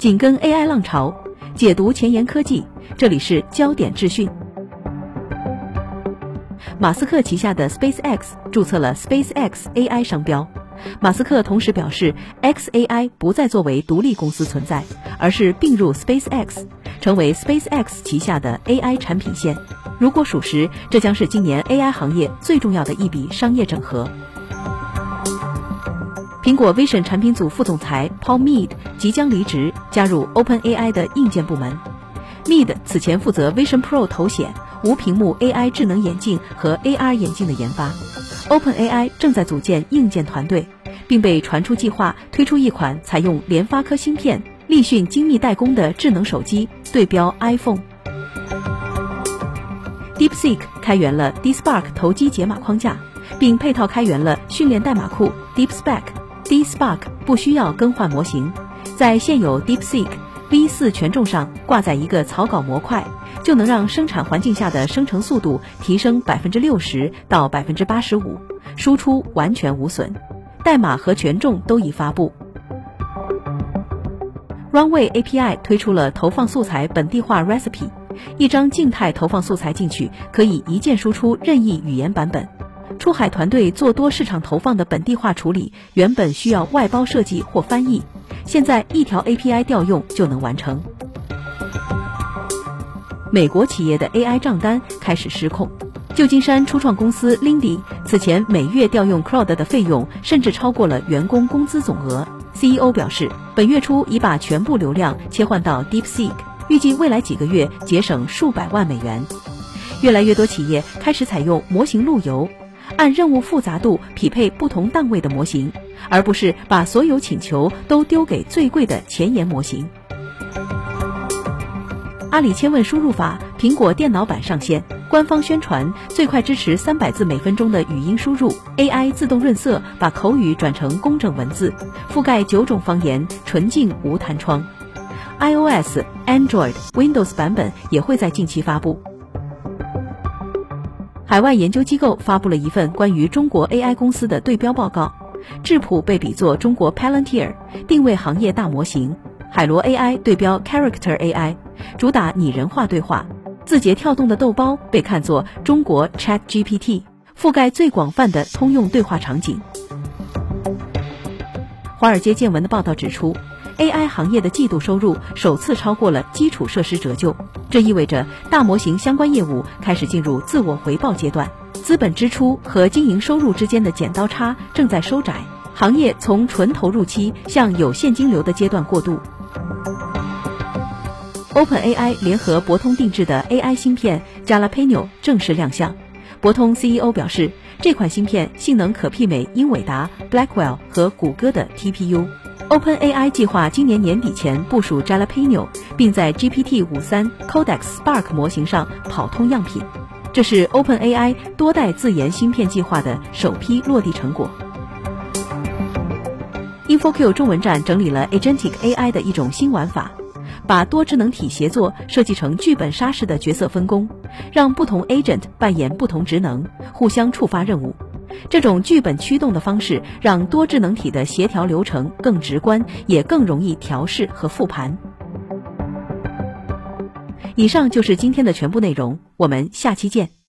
紧跟 AI 浪潮，解读前沿科技，这里是焦点资讯。马斯克旗下的 SpaceX 注册了 SpaceX AI 商标。马斯克同时表示 ，xAI 不再作为独立公司存在，而是并入 SpaceX， 成为 SpaceX 旗下的 AI 产品线。如果属实，这将是今年 AI 行业最重要的一笔商业整合。苹果 Vision 产品组副总裁 Paul Mead 即将离职，加入 OpenAI 的硬件部门。Mead 此前负责 Vision Pro 头显、无屏幕 AI 智能眼镜和 AR 眼镜的研发。OpenAI 正在组建硬件团队，并被传出计划推出一款采用联发科芯片、立讯精密代工的智能手机，对标 iPhone。DeepSeek 开源了 DSpark 投机解码框架，并配套开源了训练代码库 DeepSpark。DSpark 不需要更换模型，在现有 DeepSeek V4 权重上挂载一个草稿模块，就能让生产环境下的生成速度提升 60% 到 85%， 输出完全无损。代码和权重都已发布。Runway API 推出了投放素材本地化 Recipe， 一张静态投放素材进去，可以一键输出任意语言版本。出海团队做多市场投放的本地化处理，原本需要外包设计或翻译，现在一条 API 调用就能完成。美国企业的 AI 账单开始失控。旧金山初创公司 Lindy 此前每月调用 Claude 的费用甚至超过了员工工资总额。CEO 表示，本月初已把全部流量切换到 DeepSeek， 预计未来几个月节省数百万美元。越来越多企业开始采用模型路由，按任务复杂度匹配不同档位的模型，而不是把所有请求都丢给最贵的前沿模型。阿里千问输入法苹果电脑版上线，官方宣传最快支持300字每分钟的语音输入 ，AI 自动润色，把口语转成工整文字，覆盖9种方言，纯净无弹窗。iOS、Android、Windows 版本也会在近期发布。海外研究机构发布了一份关于中国 AI 公司的对标报告，智谱被比作中国 Palantir， 定位行业大模型。海螺 AI 对标 Character AI， 主打拟人化对话。字节跳动的豆包被看作中国 ChatGPT， 覆盖最广泛的通用对话场景。华尔街见闻的报道指出， AI 行业的季度收入首次超过了基础设施折旧，这意味着大模型相关业务开始进入自我回报阶段，资本支出和经营收入之间的剪刀差正在收窄，行业从纯投入期向有现金流的阶段过渡。OpenAI 联合博通定制的 AI 芯片 Jalapeno 正式亮相。博通 CEO 表示，这款芯片性能可媲美英伟达、Blackwell 和谷歌的 TPU。OpenAI 计划今年年底前部署 Jalapeno， 并在 GPT-53 Codex Spark 模型上跑通样品。这是 OpenAI 多代自研芯片计划的首批落地成果。InfoQ 中文站整理了 Agentic AI 的一种新玩法，把多智能体协作设计成剧本杀式的角色分工，让不同 agent 扮演不同职能，互相触发任务。这种剧本驱动的方式让多智能体的协调流程更直观，也更容易调试和复盘。以上就是今天的全部内容，我们下期见。